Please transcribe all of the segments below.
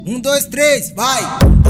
Um, dois, três, vai!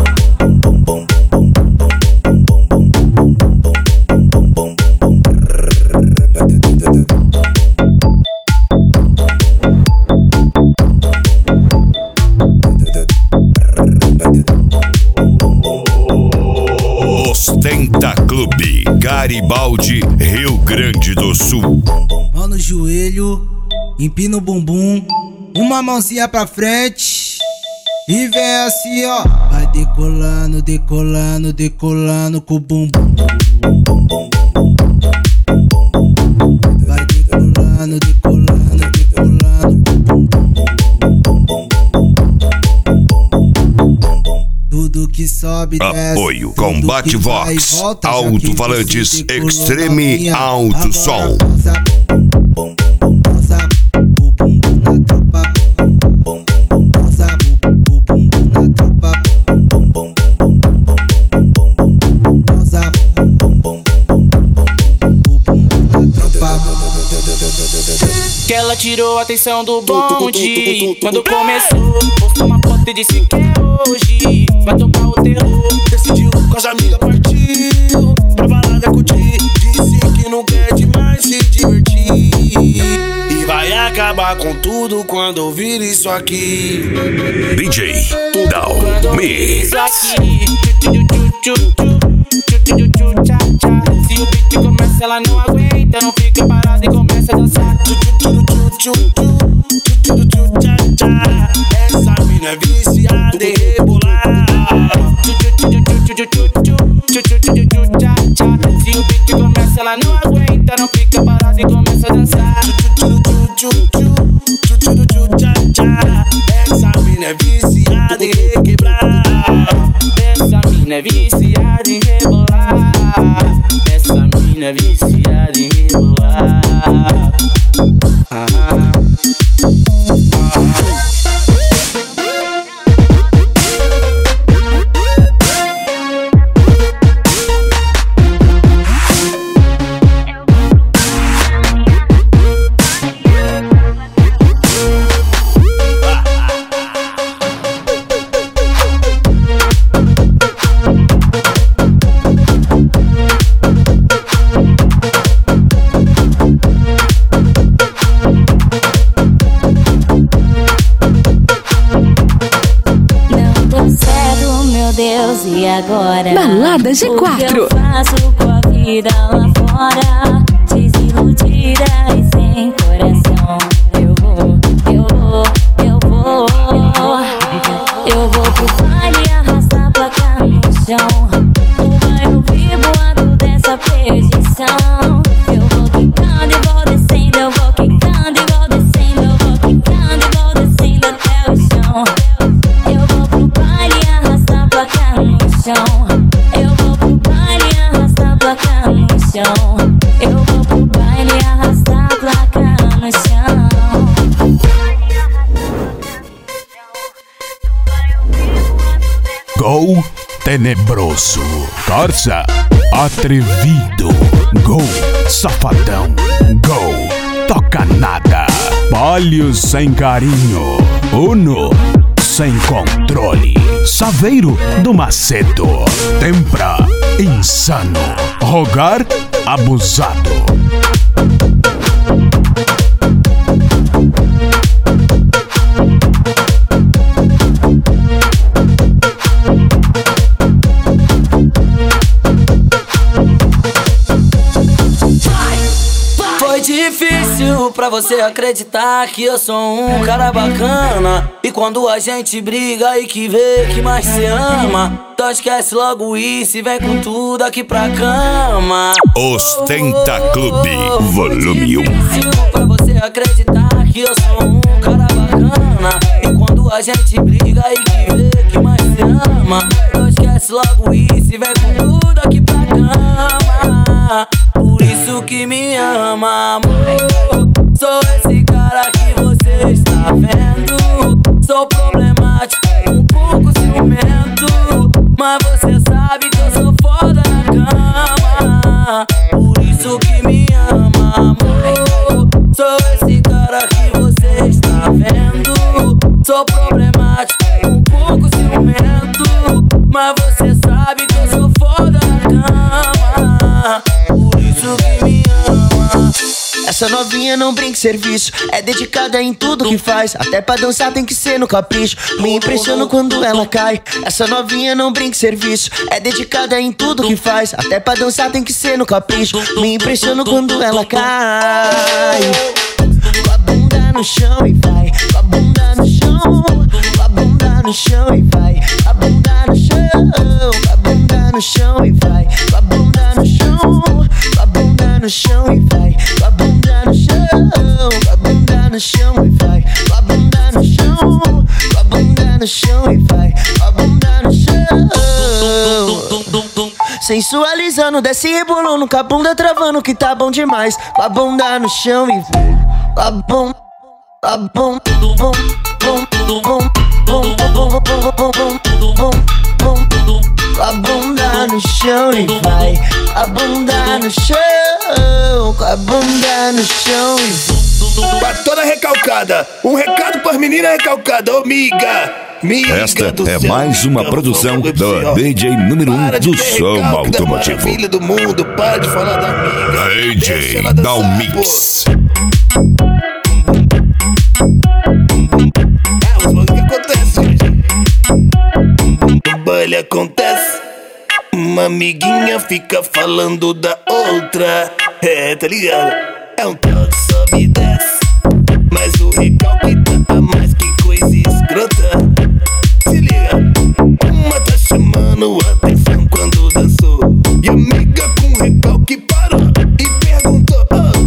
Ostenta Clube, Garibaldi, Rio Grande do Sul. Mão no joelho, empina o bumbum, uma mãozinha pra frente e vem assim, ó. Vai decolando, decolando, decolando com o bumbum. Vai decolando, decolando, decolando com o bumbum. Tudo que sobe desce. Apoio Combate Vox, alto-falantes Extreme Alto Som. Que ela tirou a atenção do bonde quando começou. Postou uma foto e disse que é hoje vai tocar o terror. Decidiu com as amigas, partiu pra balada curtir. Disse que não quer demais se divertir e vai acabar com tudo quando ouvir isso aqui. DJ Dal Me. Isso aqui. Se o beat começa, ela não aguenta, não fica parada e começa a dançar. Essa mina é viciada em rebolar. Se o beat começa, ela não aguenta, não fica parada e começa a dançar. Essa mina é viciada em requebrar. Essa mina é viciada em rebolar. Essa mina é viciada em rebolar. E agora? Balada G4. O que eu faço com a vida lá fora? Desiludida e sem coração. Eu vou pro baile e arrastar a placa no chão. No bairro vivo dessa perdição. Eu vou quicando e vou descendo. Eu vou quicando e vou descendo. Eu vou quicando e vou descendo até o chão. Eu vou pro baile e arrastar a placa no chão. Eu vou pro baile e arrastar a placa no chão. Eu vou pro baile e arrastar a placa no chão. Gol tenebroso, Corsa atrevido, Gol safadão, Gol toca nada, Palio sem carinho, Uno sem controle, Saveiro do Macedo, Tempra insano, Rogar abusado. Foi difícil pra você acreditar que eu sou um cara bacana. E quando a gente briga e que vê que mais se ama, então esquece logo isso e vem com tudo aqui pra cama. Ostenta Clube, volume 1. Foi difícil pra você acreditar que eu sou um cara bacana. E quando a gente briga e que vê que mais se ama, então esquece logo isso e vem com tudo aqui pra cama. Por isso que me ama, amor. Sou esse cara que você está vendo. Sou problemático, um pouco ciumento, mas você sabe que eu sou foda na cama. Por isso que me ama, amor. Sou esse cara que você está vendo. Sou problemático, um pouco mas você sabe que eu sou foda na cama, por isso que me ama. Essa novinha não brinca em serviço, é dedicada em tudo que faz. Até pra dançar tem que ser no capricho, me impressiono quando ela cai. Essa novinha não brinca em serviço, é dedicada em tudo que faz. Até pra dançar tem que ser no capricho, me impressiono quando ela cai. Com a bunda no chão e vai, com a bunda no chão, com a bunda no chão e vai, com a bunda no chão, com a bunda no chão e vai, com a bunda no chão, com a bunda no chão e vai, com a bunda no chão, com a bunda no chão e vai, com a bunda no chão, com a bunda no chão e vai, com a bunda no chão. Sensualizando, desce e rebolando, com a bunda travando que tá bom demais. Com a bunda no chão e vai, com a bom, com a bom, bom, bom, bom, bom, bom, bom, bom, com a bunda no chão e vai, a bunda no chão, com a bunda no chão e vai. Pra toda recalcada, um recado pras meninas recalcadas, ô miga. Esta é mais uma produção do DJ número 1 do som automotivo. Filha do mundo, para de falar da amiga. DJ dá um mix. É os bagulho que acontece, gente. O baile acontece. Uma amiguinha fica falando da outra. É, tá ligado? É um tal de sobe e desce, mas o recalque tá a mais que coisa escrota. Se liga, uma tá chamando atenção quando dançou, e a amiga com recalque parou e perguntou,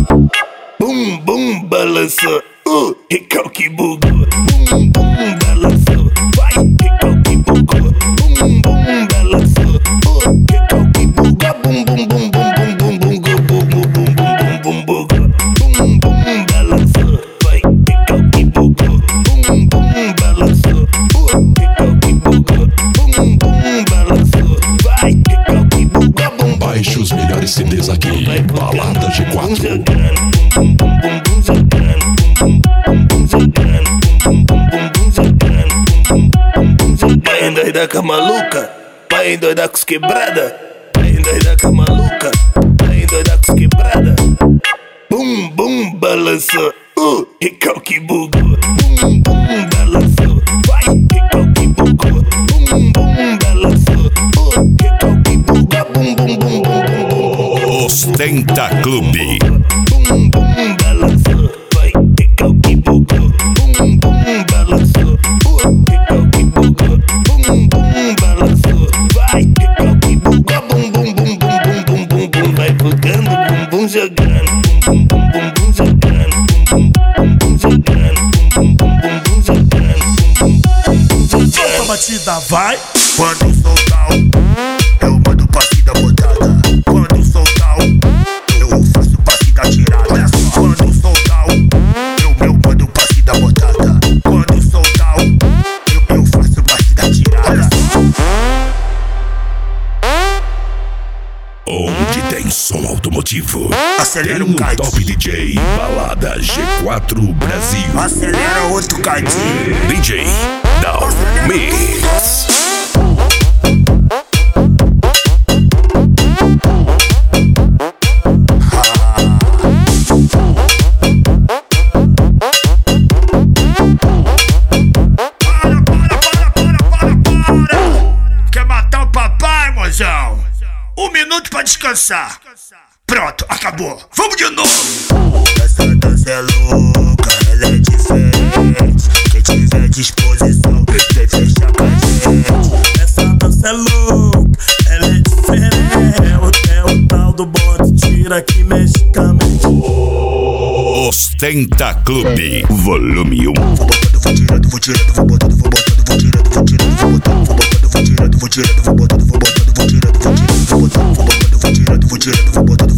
bum bum balançou, recalque bugou. Bum bum balançou, vai, recalque bugou. Bum bum balançou, recalque bugou. Bum bum bum bum bum bum bum bum bum bum bum bugou. Bum bum balançou, vai, recalque bugou. Bum bum balançou, recalque bugou. Bum bum balançou, vai, recalque bugou. Baixe os melhores CDs aqui, Balada G4. Bum bum bum bum jogando, bum bum bum jogando, bum bum bum bum jogando, bum bum bum jogando. Vai endoidar com a maluca, vai endoidar com os quebrada, vai endoidar com a maluca, vai endoidar com os quebrada. Bum bum balançou, recalque bugou. Bum bum balançou, vai, recalque bugou. Bum bum balançou, recalque bugou. Bum bum bum bum bum bum. Ostenta Clube. Bum bum balançou, vai, recalque bugou. Bum bum balançou, recalque bugou. Bum bum balançou, vai, recalque bugou. Bum bum bum bum bum bum bum bum, vai bugando, bum bum jogando, bum bum bum bum jogando, bum bum bum jogando, bum bum bum bum jogando, bum bum bum jogando. Solta a batida, vai. Quando soltar eu mando passe da botada. Quando soltar eu faço passe da tirada. Olha só. Quando soltar eu mando passe da botada. Quando soltar eu faço passe da tirada. Olha só. Onde tem som automotivo, Acelera tem um kite. Top DJ Balada G4 Brasil. Acelera outro kite. DJ dá um mix. Quer matar o papai, mozão? 1 minuto pra descansar. Pronto, acabou. Vamos de novo. Essa dança é louca, ela é diferente. Quem tiver disposição, vem fechar com a gente. Essa dança é louca, ela é diferente. É o tal do bote, tira que mexe com a mente. Ostenta Clube, volume 1. Vou botando, vou tirando, vou tirando, vou botando, vou botando, vou tirando, vou tirando, vou botando, vou botando, vou tirando, vou tirando, vou botando, vou botando, vou tirando, vou tirando, vou botando, vou botando, vou tirando, vou tirando, vou botando.